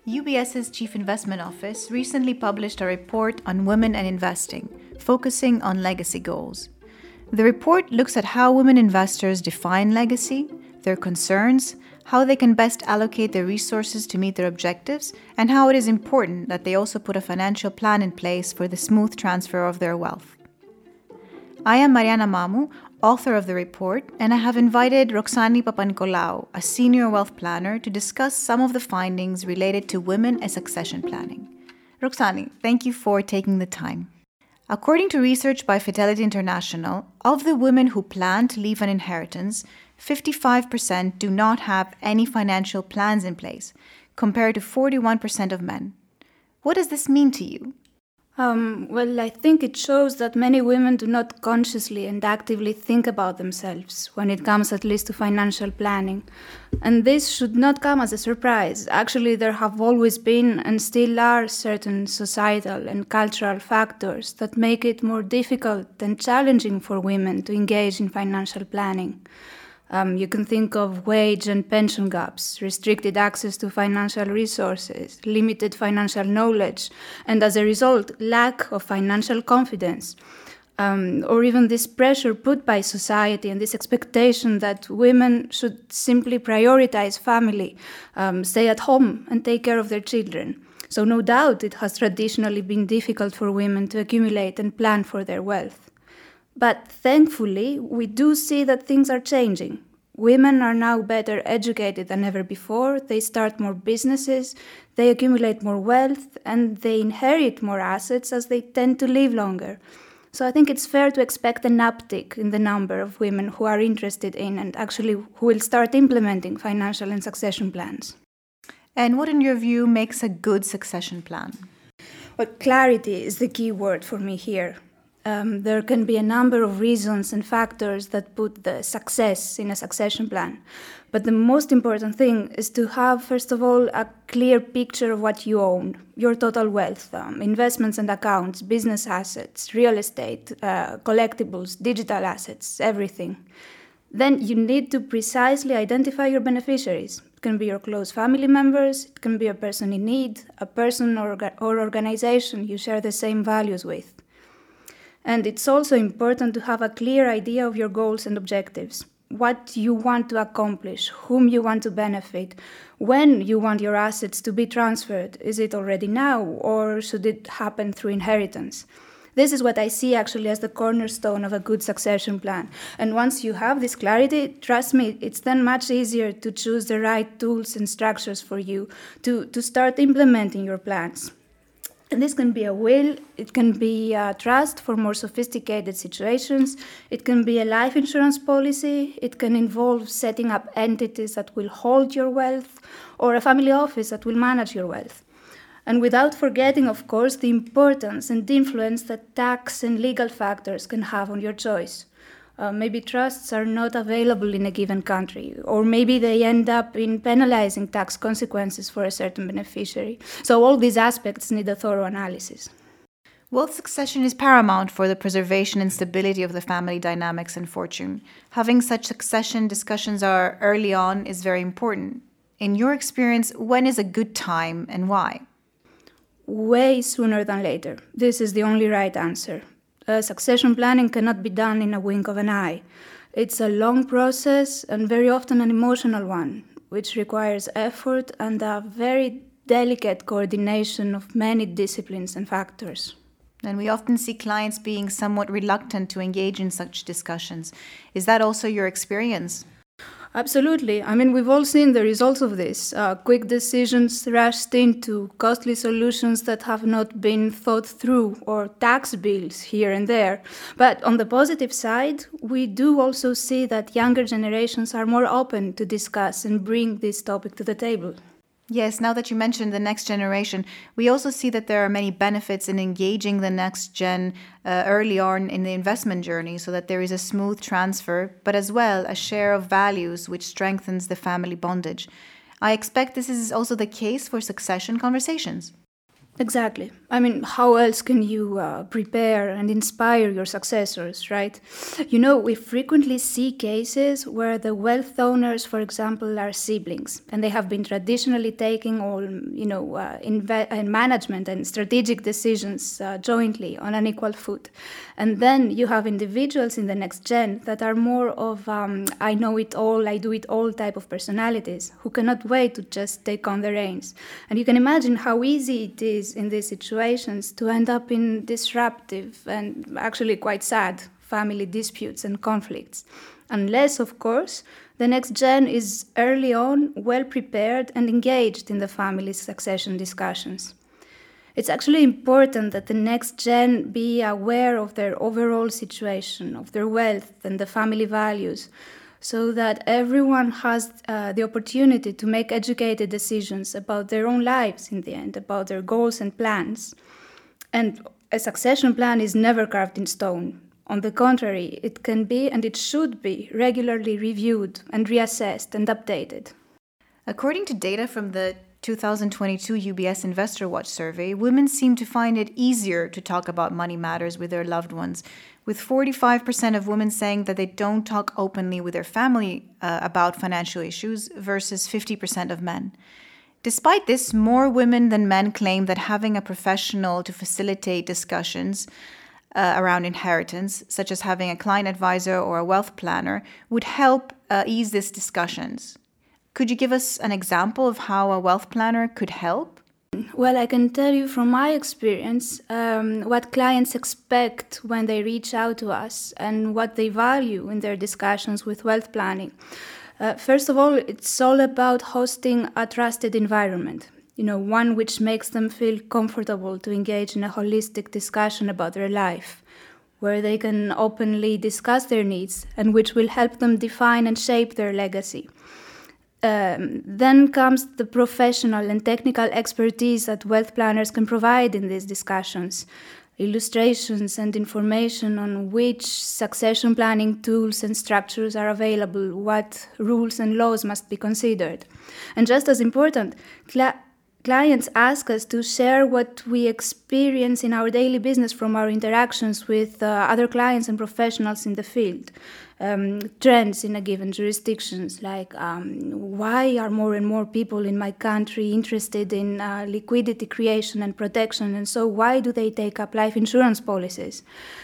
UBS's Chief Investment Office recently published a report on women and investing, focusing on legacy goals. The report looks at how women investors define legacy, their concerns, how they can best allocate their resources to meet their objectives, and how it is important that they also put a financial plan in place for the smooth transfer of their wealth. I am Mariana Mamu, author of the report, and I have invited Roxani Papanicolaou, a senior wealth planner, to discuss some of the findings related to women and succession planning. Roxani, thank you for taking the time. According to research by Fidelity International, of the women who plan to leave an inheritance, 55% do not have any financial plans in place, compared to 41% of men. What does this mean to you? Well, I think it shows that many women do not consciously and actively think about themselves when it comes at least to financial planning. And this should not come as a surprise. Actually, there have always been and still are certain societal and cultural factors that make it more difficult and challenging for women to engage in financial planning. You can think of wage and pension gaps, restricted access to financial resources, limited financial knowledge, and as a result, lack of financial confidence. Or even this pressure put by society and this expectation that women should simply prioritize family, stay at home, and take care of their children. So no doubt it has traditionally been difficult for women to accumulate and plan for their wealth. But thankfully, we do see that things are changing. Women are now better educated than ever before, they start more businesses, they accumulate more wealth, and they inherit more assets as they tend to live longer. So I think it's fair to expect an uptick in the number of women who are interested in and actually who will start implementing financial and succession plans. And what, in your view, makes a good succession plan? Well, clarity is the key word for me here. There can be a number of reasons and factors that put the success in a succession plan. But the most important thing is to have, first of all, a clear picture of what you own, your total wealth, investments and accounts, business assets, real estate, collectibles, digital assets, everything. Then you need to precisely identify your beneficiaries. It can be your close family members, it can be a person in need, a person or organization you share the same values with. And it's also important to have a clear idea of your goals and objectives, what you want to accomplish, whom you want to benefit, when you want your assets to be transferred. Is it already now, or should it happen through inheritance? This is what I see actually as the cornerstone of a good succession plan. And once you have this clarity, trust me, it's then much easier to choose the right tools and structures for you to start implementing your plans. And this can be a will, it can be a trust for more sophisticated situations, it can be a life insurance policy, it can involve setting up entities that will hold your wealth, or a family office that will manage your wealth. And without forgetting, of course, the importance and influence that tax and legal factors can have on your choice. Maybe trusts are not available in a given country, or maybe they end up in penalizing tax consequences for a certain beneficiary. So all these aspects need a thorough analysis. Wealth succession is paramount for the preservation and stability of the family dynamics and fortune. Having such succession discussions early on is very important. In your experience, when is a good time and why? Way sooner than later. This is the only right answer. Succession planning cannot be done in a wink of an eye. It's a long process and very often an emotional one, which requires effort and a very delicate coordination of many disciplines and factors. And we often see clients being somewhat reluctant to engage in such discussions. Is that also your experience? Absolutely. I mean, we've all seen the results of this. Quick decisions rushed into, costly solutions that have not been thought through, or tax bills here and there. But on the positive side, we do also see that younger generations are more open to discuss and bring this topic to the table. Yes, now that you mentioned the next generation, we also see that there are many benefits in engaging the next gen early on in the investment journey so that there is a smooth transfer, but as well a share of values which strengthens the family bondage. I expect this is also the case for succession conversations. Exactly. I mean, how else can you prepare and inspire your successors, right? You know, we frequently see cases where the wealth owners, for example, are siblings, and they have been traditionally taking all, management and strategic decisions jointly on an equal foot. And then you have individuals in the next gen that are more of I know it all, I do it all type of personalities who cannot wait to just take on the reins. And you can imagine how easy it is in these situations to end up in disruptive and actually quite sad family disputes and conflicts. Unless, of course, the next gen is early on well prepared and engaged in the family's succession discussions. It's actually important that the next gen be aware of their overall situation, of their wealth and the family values, so that everyone has the opportunity to make educated decisions about their own lives in the end, about their goals and plans. And a succession plan is never carved in stone. On the contrary, it can be and it should be regularly reviewed and reassessed and updated. According to data from the 2022 UBS Investor Watch survey, women seem to find it easier to talk about money matters with their loved ones, with 45% of women saying that they don't talk openly with their family about financial issues versus 50% of men. Despite this, more women than men claim that having a professional to facilitate discussions around inheritance, such as having a client advisor or a wealth planner, would help ease these discussions. Could you give us an example of how a wealth planner could help? Well, I can tell you from my experience what clients expect when they reach out to us and what they value in their discussions with wealth planning. First of all, it's all about hosting a trusted environment, one which makes them feel comfortable to engage in a holistic discussion about their life, where they can openly discuss their needs and which will help them define and shape their legacy. Then comes the professional and technical expertise that wealth planners can provide in these discussions, illustrations and information on which succession planning tools and structures are available, what rules and laws must be considered. And just as important, clients ask us to share what we experience in our daily business from our interactions with other clients and professionals in the field. Trends in a given jurisdictions, like why are more and more people in my country interested in liquidity creation and protection, and so why do they take up life insurance policies?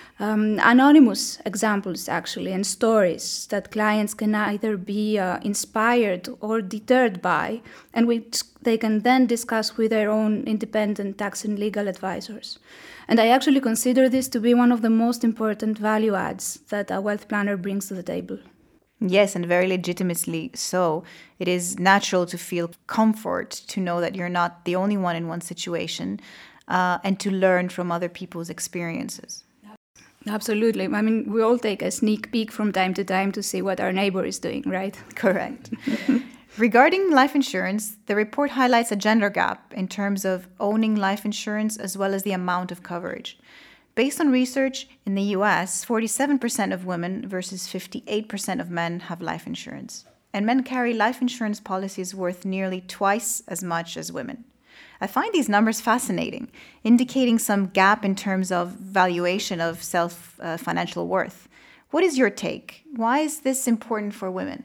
Anonymous examples, actually, and stories that clients can either be inspired or deterred by, and which they can then discuss with their own independent tax and legal advisors. And I actually consider this to be one of the most important value adds that a wealth planner brings to the table. Yes, and very legitimately so. It is natural to feel comfort to know that you're not the only one in one situation and to learn from other people's experiences. Absolutely. I mean, we all take a sneak peek from time to time to see what our neighbor is doing, right? Correct. Regarding life insurance, the report highlights a gender gap in terms of owning life insurance as well as the amount of coverage. Based on research in the US, 47% of women versus 58% of men have life insurance. And men carry life insurance policies worth nearly twice as much as women. I find these numbers fascinating, indicating some gap in terms of valuation of self-financial worth. What is your take? Why is this important for women?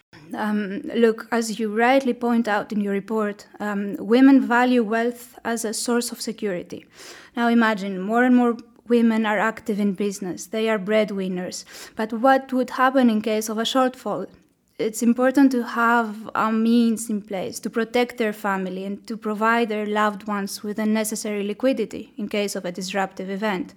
Look, as you rightly point out in your report, women value wealth as a source of security. Now imagine, more and more women are active in business. They are breadwinners. But what would happen in case of a shortfall? It's important to have a means in place to protect their family and to provide their loved ones with the necessary liquidity in case of a disruptive event.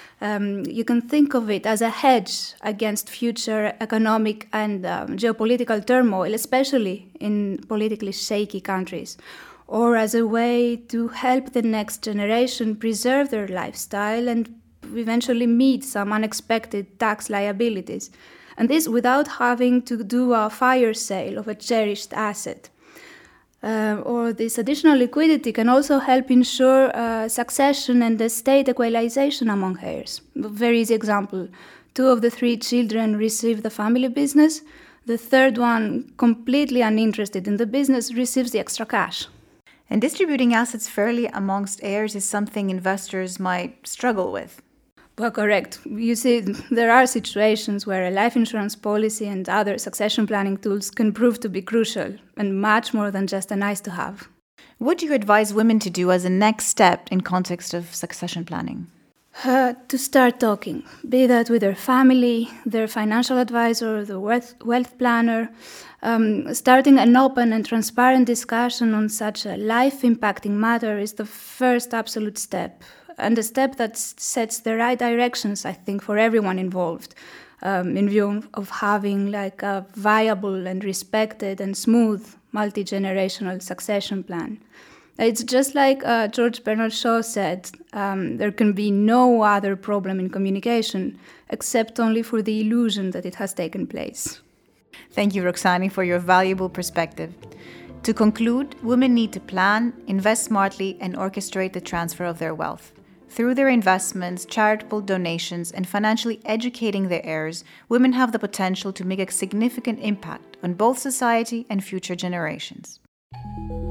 You can think of it as a hedge against future economic and geopolitical turmoil, especially in politically shaky countries, or as a way to help the next generation preserve their lifestyle and eventually meet some unexpected tax liabilities. And this without having to do a fire sale of a cherished asset. Or this additional liquidity can also help ensure succession and estate equalization among heirs. A very easy example. 2 of the 3 children receive the family business. The third one, completely uninterested in the business, receives the extra cash. And distributing assets fairly amongst heirs is something investors might struggle with. Well, correct. You see, there are situations where a life insurance policy and other succession planning tools can prove to be crucial and much more than just a nice to have. What do you advise women to do as a next step in context of succession planning? To start talking, be that with their family, their financial advisor, the wealth planner. Starting an open and transparent discussion on such a life-impacting matter is the first absolute step, and a step that sets the right directions, I think, for everyone involved, in view of having like a viable and respected and smooth multi-generational succession plan. It's just like George Bernard Shaw said, there can be no other problem in communication except only for the illusion that it has taken place. Thank you, Roxani, for your valuable perspective. To conclude, women need to plan, invest smartly, and orchestrate the transfer of their wealth. Through their investments, charitable donations, and financially educating their heirs, women have the potential to make a significant impact on both society and future generations.